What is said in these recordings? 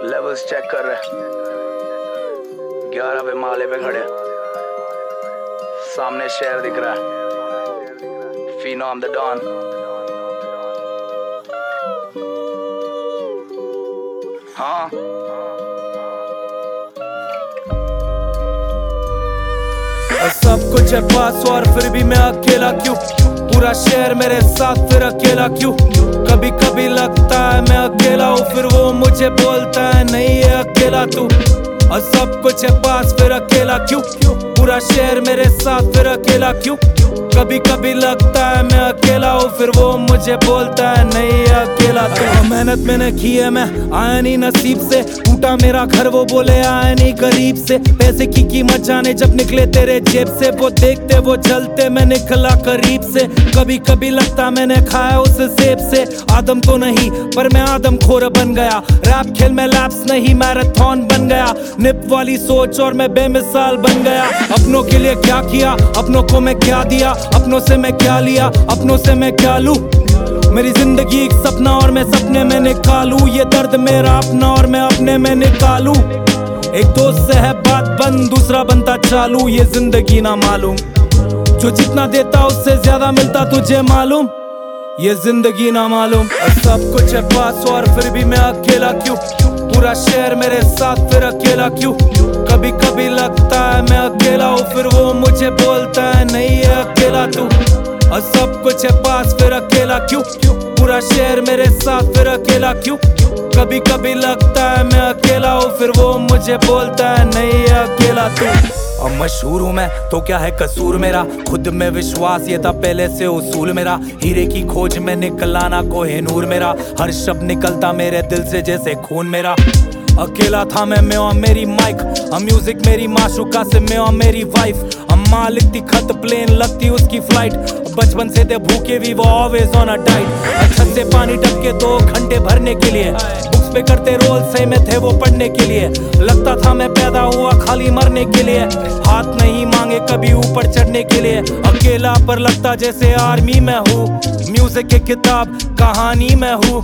Levels check कर रहे 11 पे माले पे खड़े, सामने शहर दिख रहा है, फिनोम द डॉन। हाँ सब कुछ है पास और फिर भी मैं अकेला क्यों? पूरा शहर मेरे साथ फिर अकेला क्यों? कभी कभी लगता है मैं अकेला हूँ, फिर वो मुझे बोलता है नहीं है अकेला तू। और सब कुछ है पास फिर अकेला क्यों? पूरा शहर मेरे साथ फिर अकेला क्यों? कभी कभी लगता है मैं अकेला हूँ, फिर वो मुझे बोलता है नहीं है अकेला तू। मेहनत मैंने की है, मैं आया नहीं नसीब से, टूटा मेरा घर वो बोले आया नहीं गरीब से। पैसे की कीमत जाने जब निकले तेरे जेब से, वो देखते वो चलते मैं निकला करीब से। कभी कभी लगता मैंने खाया उस सेब से, आदम तो नहीं पर मैं आदम खोर बन गया। रैप खेल में लैप्स नहीं मैराथन बन गया, निप वाली सोच और मैं बेमिसाल बन गया। अपनों के लिए क्या किया, अपनों को मैं क्या दिया, अपनों से मैं क्या लिया, अपनों से मैं क्या लूं। मेरी जिंदगी एक सपना और मैं सपने में निकालूं, ये दर्द मेरा अपना और मैं अपने में निकालूं। एक दोस्त से है बात बंद, दूसरा बनता चालू, ये जिंदगी ना मालूम। जो जितना देता उससे ज्यादा मिलता तुझे मालूम, ये जिंदगी ना मालूम। सब कुछ है पास और फिर भी मैं अकेला क्यों? पूरा शहर मेरे साथ फिर अकेला क्यों? कभी कभी लगता है मैं अकेला हूँ, फिर वो मुझे बोलता है नहीं है अकेला तू। और सब कुछ है पास फिर अकेला क्यों? पूरा शहर मेरे साथ फिर अकेला क्यों? कभी कभी लगता है मैं अकेला हूँ, फिर वो मुझे बोलता है नहीं है अकेला तू। अब मशहूर हूँ मैं तो क्या है कसूर मेरा, खुद में विश्वास ये था पहले से उसूल मेरा। हीरे की खोज में निकला ना कोहिनूर मेरा, हर शब्द निकलता मेरे दिल से जैसे खून मेरा। अकेला था मैं और मेरी माइक, म्यूजिक मेरी माशुका से मैं और मेरी वाइफ। अम्मा लिखती खत प्लेन लगती उसकी फ्लाइट, बचपन से थे भूखे भी वो ऑलवेज ऑन अ डाइट। छत से पानी टपके 2 घंटे भरने के लिए, बुक्स पे करते रोल सही में थे वो पढ़ने के लिए। लगता था मैं पैदा हुआ खाली मरने के लिए, हाथ नहीं मांगे कभी ऊपर चढ़ने के लिए। अकेला पर लगता जैसे आर्मी में हूँ, म्यूजिक की किताब कहानी में हूँ।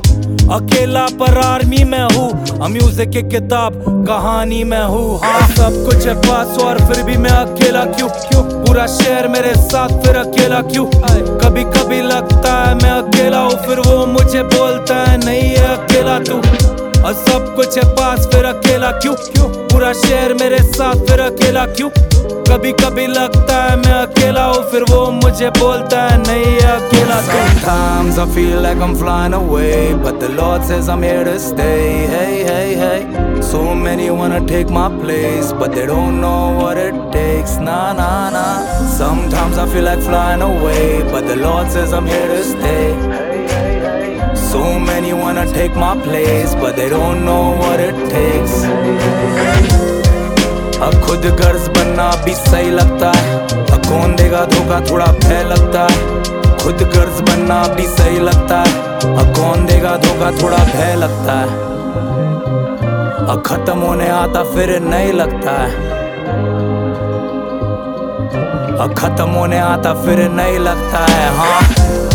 अकेला पर आर्मी में हूँ, म्यूजिक की किताब कहानी में हूँ। हाँ सब कुछ है पास और फिर भी मैं अकेला क्यों? पूरा शहर मेरे साथ फिर अकेला क्यों? कभी कभी लगता है मैं अकेला हूँ, फिर वो मुझे बोलता है नहीं है अकेला तू। और सब कुछ है पास फिर अकेला क्यों? पूरा शहर मेरे साथ फिर अकेला क्यों? कभी कभी लगता है मैं अकेला हूँ, फिर वो मुझे बोलता है नहीं है अकेला तू। Sometimes I feel like I'm flying away, but the Lord says I'm here to stay. Hey, hey, hey. So many wanna take my place, but they don't know what it takes. Nah, nah, nah. Sometimes I feel like flying away, but the Lord says I'm here to stay. So many wanna take my place, but they don't know what it takes. अब खुद गर्ज बनना भी सही लगता है, अब कौन देगा धोखा थोड़ा भय लगता है। खुद गर्ज बनना भी सही लगता है, अब कौन देगा धोखा थोड़ा भय लगता है। अब खत्म होने आता फिर नहीं लगता है, अब खत्म होने आता फिर नहीं लगता है। हाँ